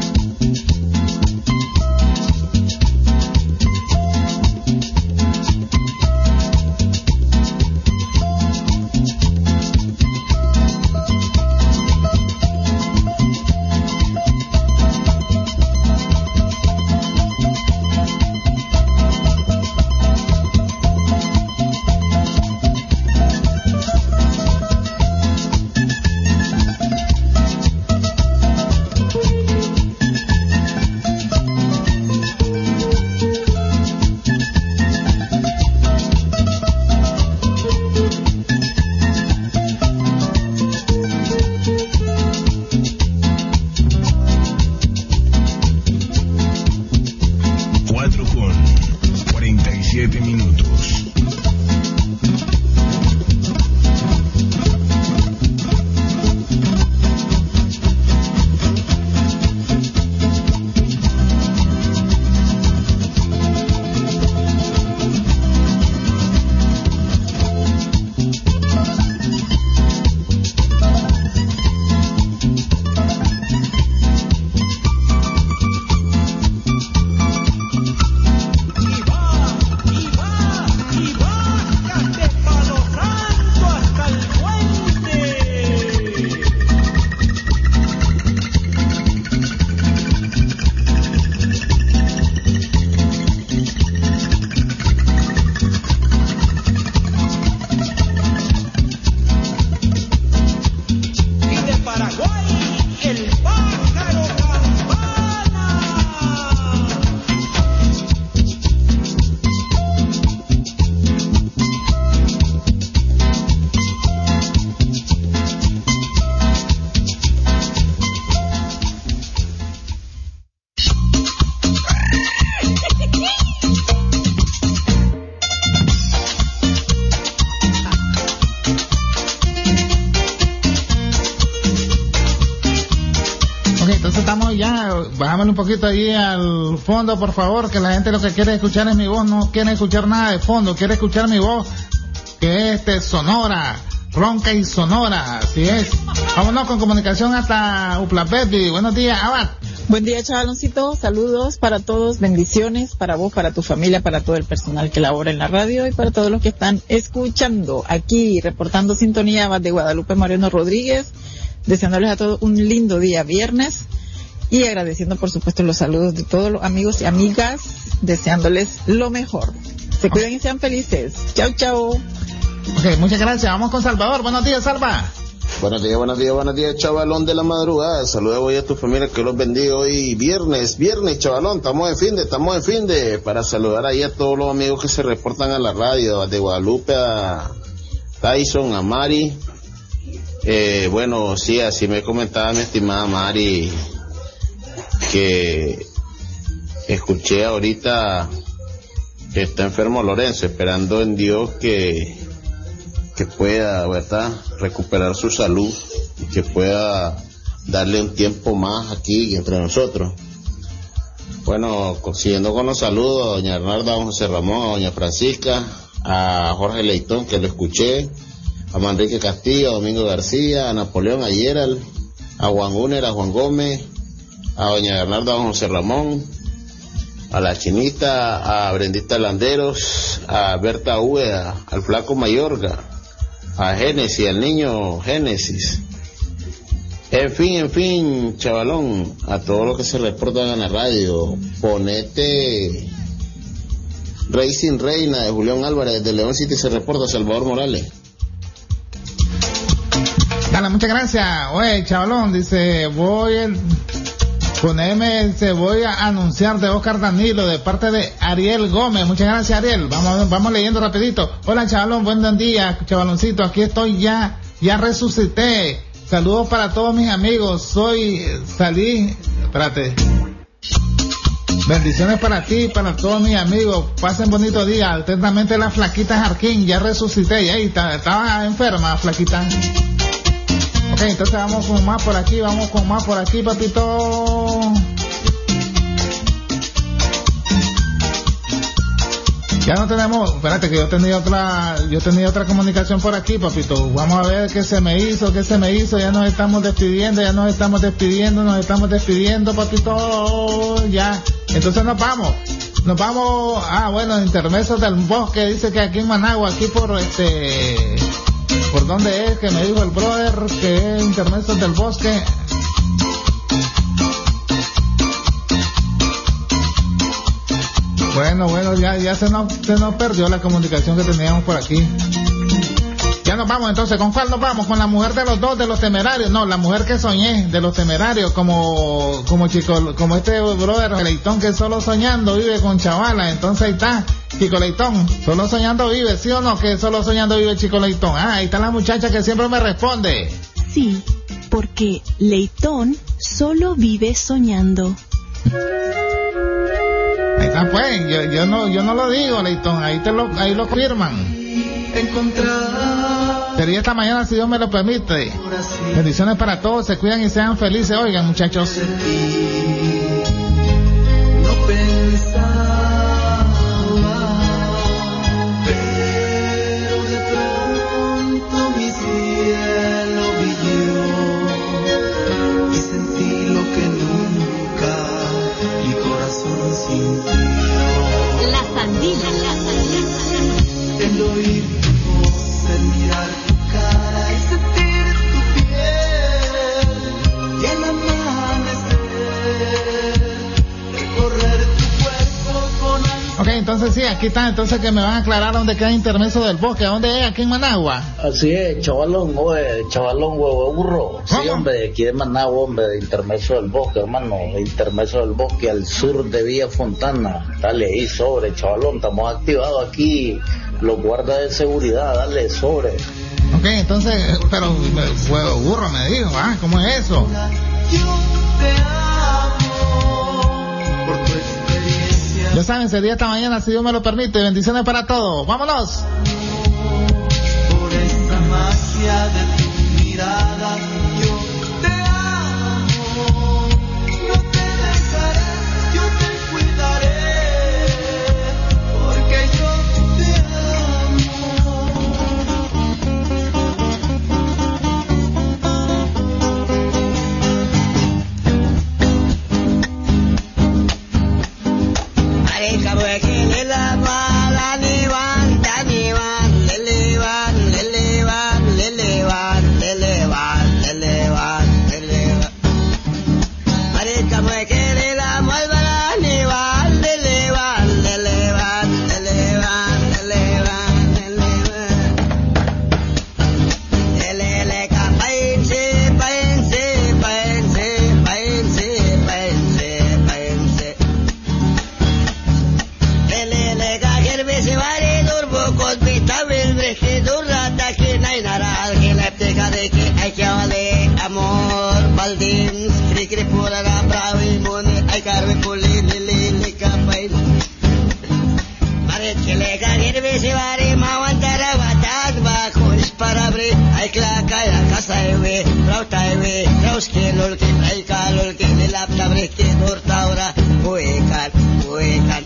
[SPEAKER 8] Un poquito ahí al fondo, por favor, que la gente lo que quiere escuchar es mi voz, no quiere escuchar nada de fondo, quiere escuchar mi voz, que es este, sonora, ronca y sonora, así es. Vámonos con comunicación hasta Uplapeti. Buenos días, Abad.
[SPEAKER 10] Buen día, Chavaloncito, saludos para todos, bendiciones para vos, para tu familia, para todo el personal que labora en la radio y para todos los que están escuchando. Aquí, reportando sintonía, Abad de Guadalupe Moreno Rodríguez, deseándoles a todos un lindo día viernes. Y agradeciendo, por supuesto, los saludos de todos los amigos y amigas, deseándoles lo mejor. Se cuiden y sean felices. Chau, chau.
[SPEAKER 8] Ok, muchas gracias. Vamos con Salvador. Buenos días, Salva.
[SPEAKER 14] Buenos días, buenos días, buenos días, chavalón de la madrugada. Saludos hoy a tu familia, que los bendiga hoy viernes, viernes, chavalón. Estamos en fin de, estamos en fin de, para saludar ahí a todos los amigos que se reportan a la radio, de Guadalupe, a Tyson, a Mari. Eh, bueno, sí, así me comentaba mi estimada Mari, que escuché ahorita que está enfermo Lorenzo, esperando en Dios que que pueda, ¿verdad?, recuperar su salud y que pueda darle un tiempo más aquí entre nosotros. Bueno, siguiendo con los saludos a doña Bernarda, a don José Ramón, a doña Francisca, a Jorge Leitón, que lo escuché, a Manrique Castillo, a Domingo García, a Napoleón, a Gerald, a Juan Uner, a Juan Gómez, a doña Bernarda, a don José Ramón, a la Chinita, a Brendita Landeros, a Berta Úbeda, al Flaco Mayorga, a Génesis, al niño Génesis. En fin, en fin, chavalón, a todos los que se reportan en la radio, ponete Racing Reina de Julián Álvarez, de León City se reporta Salvador Morales.
[SPEAKER 8] Dale, muchas gracias. Oye, chavalón, dice, voy el... Poneme, se voy a anunciar de Oscar Danilo de parte de Ariel Gómez. Muchas gracias, Ariel. Vamos, vamos leyendo rapidito. Hola, chavalón, buen día, chavaloncito. Aquí estoy ya, ya resucité. Saludos para todos mis amigos. Soy, salí, espérate. Bendiciones para ti, para todos mis amigos. Pasen bonito día. Atentamente la Flaquita Jarquín. Ya resucité. Ya está, estaba enferma, Flaquita. Ok, entonces vamos con más por aquí, vamos con más por aquí, papito. Ya no tenemos, espérate que yo tenía otra, yo tenía otra comunicación por aquí, papito. Vamos a ver qué se me hizo, qué se me hizo. Ya nos estamos despidiendo, ya nos estamos despidiendo, nos estamos despidiendo, papito. Ya. Entonces nos vamos. Nos vamos, ah, bueno, intermesos del bosque. Dice que aquí en Managua, aquí por este, ¿por dónde es? Que me dijo el brother que es intermesos del bosque. Bueno, bueno, ya, ya se nos, se nos perdió la comunicación que teníamos por aquí. Ya nos vamos entonces, ¿con cuál nos vamos? ¿Con la mujer de los dos, de los temerarios? No, la mujer que soñé, de los temerarios, como, como chico, como este brother Leitón, que solo soñando vive con chavala. Entonces ahí está, Chico Leitón, solo soñando vive, ¿sí o no? Que solo soñando vive Chico Leitón. Ah, ahí está la muchacha que siempre me responde.
[SPEAKER 3] Sí, porque Leitón solo vive soñando.
[SPEAKER 8] Ahí está pues, yo, yo no, yo no lo digo, Leitón, ahí te lo, ahí lo firman. Sería esta mañana si Dios me lo permite. Bendiciones para todos, se cuidan y sean felices. Oigan, muchachos.
[SPEAKER 5] No pensaba, pero de pronto mi cielo brilló y sentí lo que nunca mi corazón sintió.
[SPEAKER 3] La sandía, la sandía.
[SPEAKER 5] El oír tu voz, el mirar tu cara y sentir tu piel y el amanecer, recorrer tu cuerpo con ansia.
[SPEAKER 8] Ok, entonces sí, aquí está, entonces que me van a aclarar dónde queda Intermeso del Bosque, ¿dónde es? Aquí en Managua.
[SPEAKER 21] Así es, chavalón, oye, chavalón, huevo burro. Sí, hombre, de aquí de Managua, hombre, de Intermeso del Bosque, hermano, de Intermeso del Bosque al sur de Villa Fontana. Dale ahí sobre, chavalón, estamos activados aquí, los guardas de seguridad, dale sobre.
[SPEAKER 8] Ok, entonces, pero huevo burro me dijo, ah, ¿cómo es eso? Ya saben, sería esta mañana si Dios me lo permite. Bendiciones para todos. ¡Vámonos!
[SPEAKER 5] Por esa magia de tu mirada, yo te amo. No te dejaré, yo te cuidaré, porque yo te
[SPEAKER 12] Marica, porque le la mala ni van, da ni van, le le van, le le van, le le van, le le van, le le van, le le van. Marica, porque le la mala ni van, le le van, le le van, le le van, le le van, le le van. Le le le ca paense, paense, paense, paense, paense, paense. Lele gager besi vari durbo kozbita bilbre ki durrata ki nainara ki leptika de ki ayale amor baldin krikri pura na bravi moni ay karve kuli lili likapai mare ki le gager besi vari mawantara vatat ba kush parabre ay klaka ya kasaiwe rautaiwe rauski lulki ay kalulki lilapta breki durtaura uekan uekan.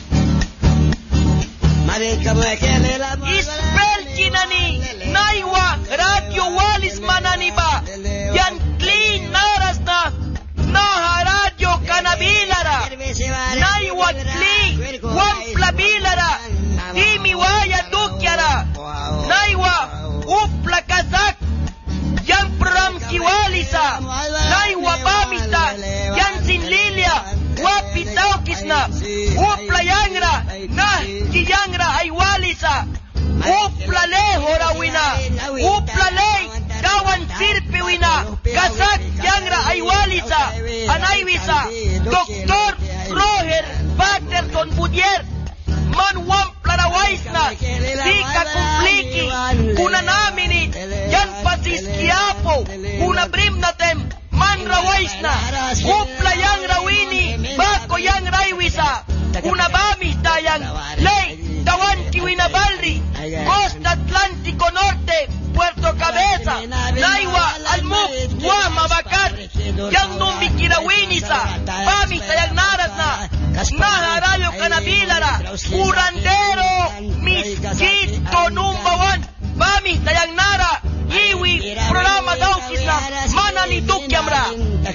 [SPEAKER 11] Ispelkinani naiwa radio walis mananiba yan clean narasna naha radio kanabilara naiwa clean wampla bilara dimi waya dukyara naiwa upla kazak yan pram kiwalisa naiwa bamita yan sin lilia wapi taukisna upla yangra nah ki yangra aiwalisa upla le horawina upla le kawan sirpi wina kazak yangra aiwalisa anaivisa doctor Roger Patterson Budier man wampla na waisna sika kumpliki kuna namini yan pasiskiapo kuna brimnatem man rawaisna upla yangra wini bako yangra aiwisa una bamista yang ley tawan kiwina balri costa atlántico norte Puerto Cabeza naiwa almuk guama bakat yang numbi kirawinisa bamista yang narasna naha radio kanabilara curandero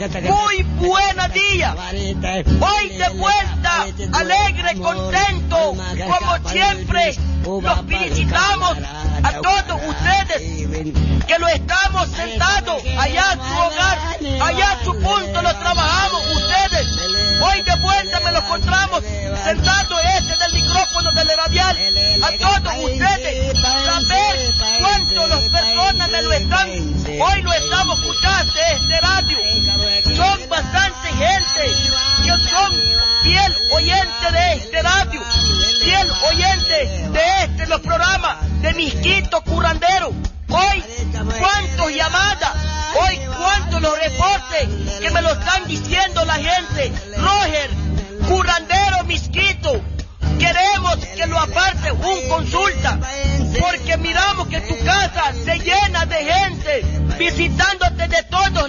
[SPEAKER 11] Muy buenos días. Hoy de vuelta, alegre, contento, como siempre. Los felicitamos a todos ustedes que lo estamos sentados allá en su hogar, allá en su punto lo trabajamos ustedes. Hoy de vuelta me lo encontramos sentado este del micrófono del radial. A todos ustedes, saber cuántas las personas me lo están, hoy lo estamos escuchando este radio. Son bastante gente que son fiel oyente de este radio, fiel oyente de este los programas de Misquito Curandero. Hoy cuántos llamadas, hoy cuántos los reportes que me lo están diciendo la gente. Roger, Curandero Misquito, queremos que lo aparte un consulta, porque miramos que tu casa se llena de gente visitándote de todos